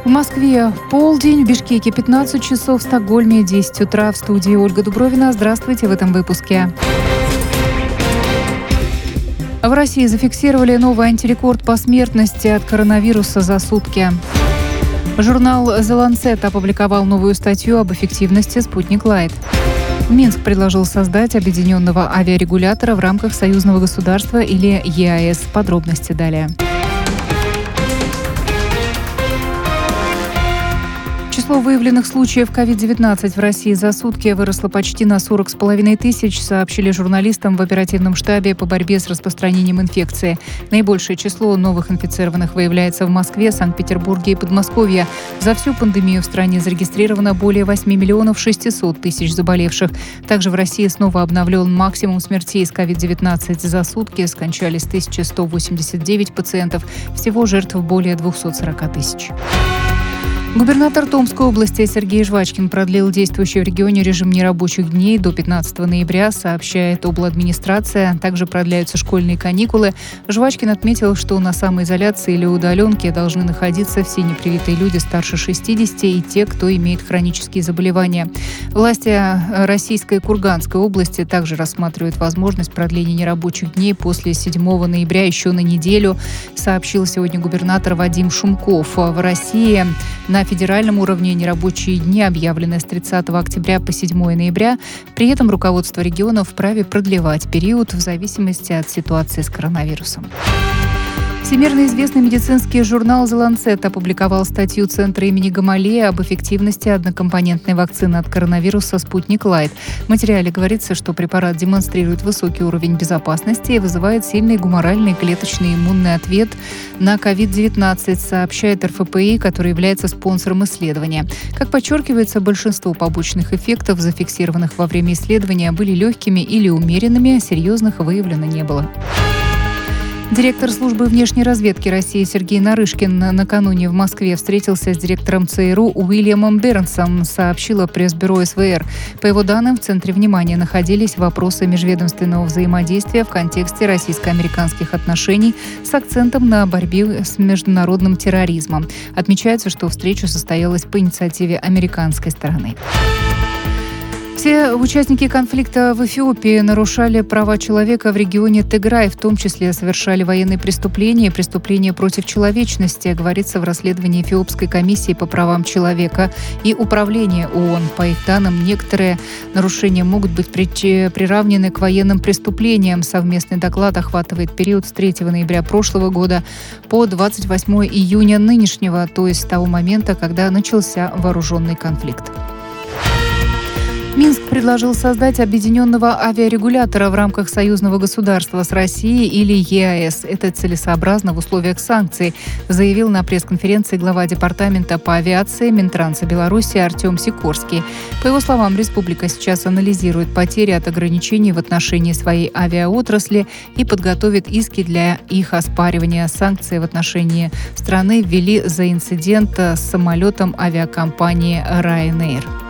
В Москве полдень, в Бишкеке 15 часов, в Стокгольме 10 утра. В студии Ольга Дубровина. Здравствуйте в этом выпуске. В России зафиксировали новый антирекорд по смертности от коронавируса за сутки. Журнал The Lancet опубликовал новую статью об эффективности «Спутник Лайт». Минск предложил создать объединенного авиарегулятора в рамках союзного государства или ЕАЭС. Подробности далее. Число выявленных случаев COVID-19 в России за сутки выросло почти на 40,5 тысяч, сообщили журналистам в оперативном штабе по борьбе с распространением инфекции. Наибольшее число новых инфицированных выявляется в Москве, Санкт-Петербурге и Подмосковье. За всю пандемию в стране зарегистрировано более 8 миллионов 600 тысяч заболевших. Также в России снова обновлен максимум смертей с COVID-19 за сутки. Скончались 1189 пациентов. Всего жертв более 240 тысяч. Губернатор Томской области Сергей Жвачкин продлил действующий в регионе режим нерабочих дней до 15 ноября, сообщает обладминистрация. Также продляются школьные каникулы. Жвачкин отметил, что на самоизоляции или удаленке должны находиться все непривитые люди старше 60 и те, кто имеет хронические заболевания. Власти Российской и Курганской области также рассматривают возможность продления нерабочих дней после 7 ноября еще на неделю, сообщил сегодня губернатор Вадим Шумков. В России на федеральном уровне нерабочие дни объявлены с 30 октября по 7 ноября. При этом руководство регионов вправе продлевать период в зависимости от ситуации с коронавирусом. Всемирно известный медицинский журнал The Lancet опубликовал статью Центра имени Гамалея об эффективности однокомпонентной вакцины от коронавируса «Спутник Лайт». В материале говорится, что препарат демонстрирует высокий уровень безопасности и вызывает сильный гуморальный клеточный иммунный ответ на COVID-19, сообщает РФПИ, который является спонсором исследования. Как подчеркивается, большинство побочных эффектов, зафиксированных во время исследования, были легкими или умеренными, серьезных выявлено не было. Директор службы внешней разведки России Сергей Нарышкин накануне в Москве встретился с директором ЦРУ Уильямом Бернсом, сообщило пресс-бюро СВР. По его данным, в центре внимания находились вопросы межведомственного взаимодействия в контексте российско-американских отношений с акцентом на борьбе с международным терроризмом. Отмечается, что встреча состоялась по инициативе американской стороны. Все участники конфликта в Эфиопии нарушали права человека в регионе Тиграй, в том числе совершали военные преступления и преступления против человечности, говорится в расследовании Эфиопской комиссии по правам человека и управления ООН. По их данным, некоторые нарушения могут быть приравнены к военным преступлениям. Совместный доклад охватывает период с 3 ноября прошлого года по 28 июня нынешнего, то есть с того момента, когда начался вооруженный конфликт. Минск предложил создать объединенного авиарегулятора в рамках союзного государства с Россией или ЕАЭС. Это целесообразно в условиях санкций, заявил на пресс-конференции глава департамента по авиации Минтранса Беларуси Артем Сикорский. По его словам, республика сейчас анализирует потери от ограничений в отношении своей авиаотрасли и подготовит иски для их оспаривания. Санкции в отношении страны ввели за инцидент с самолетом авиакомпании Ryanair.